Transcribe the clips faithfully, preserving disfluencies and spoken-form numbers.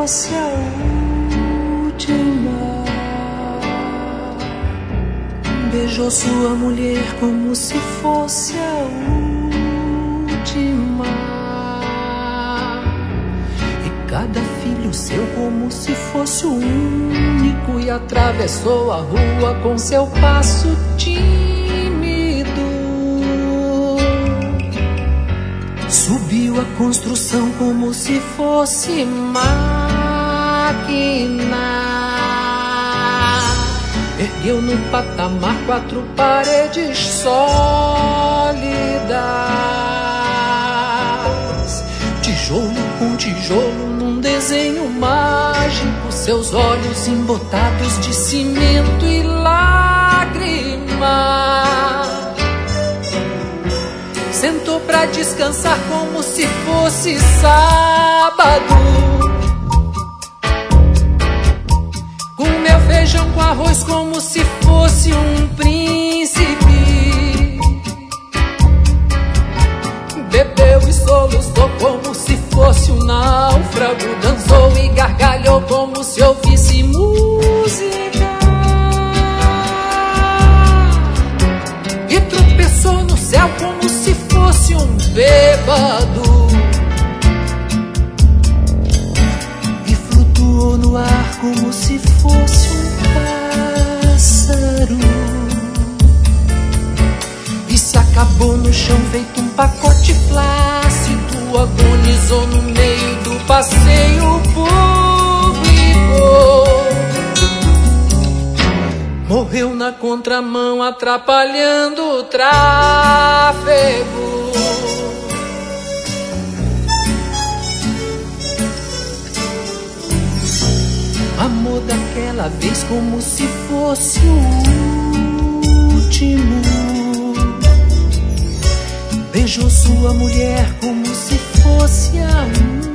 fosse a última. Beijou sua mulher como se fosse a última. E cada filho seu como se fosse o único. E atravessou a rua com seu passo tímido. Subiu a construção como se fosse máquina. Ergueu no patamar quatro paredes sólidas. Tijolo com tijolo num desenho mágico. Seus olhos embotados de cimento e lágrimas. Sentou pra descansar como se fosse sábado. Comeu feijão com arroz como se fosse um príncipe. Bebeu e soluçou como se fosse um náufrago. Dançou e gargalhou como se ouvisse música. E tropeçou no céu como se fosse um bêbado. E flutuou no ar como se fosse um pássaro. E se acabou no chão feito um pacote flácido. Agonizou no meio do passeio público. Morreu na contramão atrapalhando o tráfego. Amou daquela vez como se fosse o último. Beijou sua mulher como se fosse a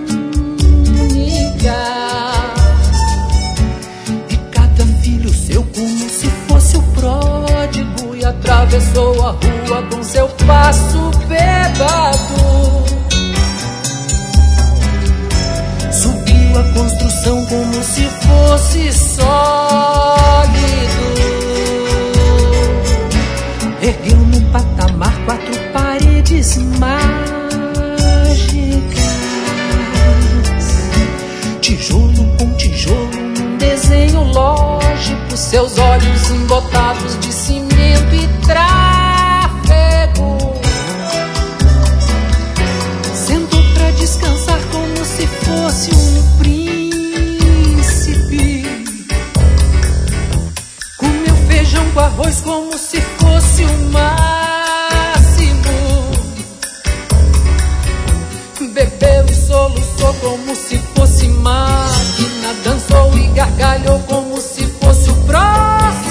única. E cada filho seu como se fosse o pródigo. E atravessou a rua com seu passo bêbado. Subiu a construção como se fosse sólido. Ergueu no patamar quatro paredes mágicas. Tijolo com tijolo num desenho lógico. Seus olhos embotados de cimento e tráfego. Sentou pra descansar como se fosse um príncipe. Comeu feijão com arroz como se fosse o máximo. Bebeu e soluçou como se fosse máquina. Dançou e gargalhou como se fosse o próximo.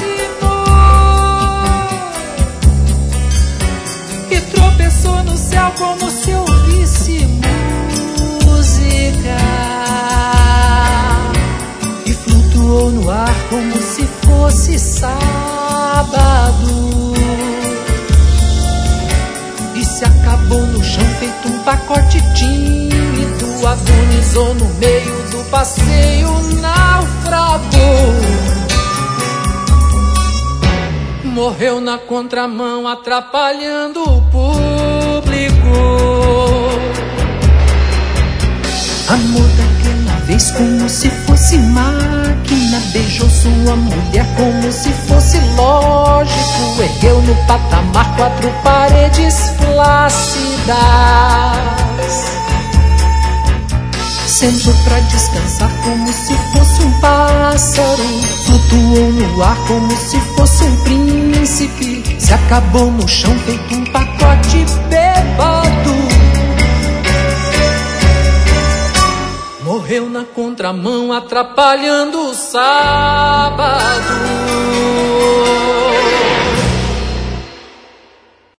E tropeçou no céu como se ouvisse música. E flutuou no ar como se fosse sábado. E se acabou no chão feito um pacote tímido. Agonizou no meio do passeio náufrago. Morreu na contramão atrapalhando o público. Amou daquela vez como se fosse máquina. Beijou sua mulher como se fosse lógico. Ergueu no patamar quatro paredes flácidas. Sentou pra descansar como se fosse um pássaro. Flutuou no ar como se fosse um príncipe. Se acabou no chão feito um pacote bêbado. Morreu na contramão atrapalhando o sábado.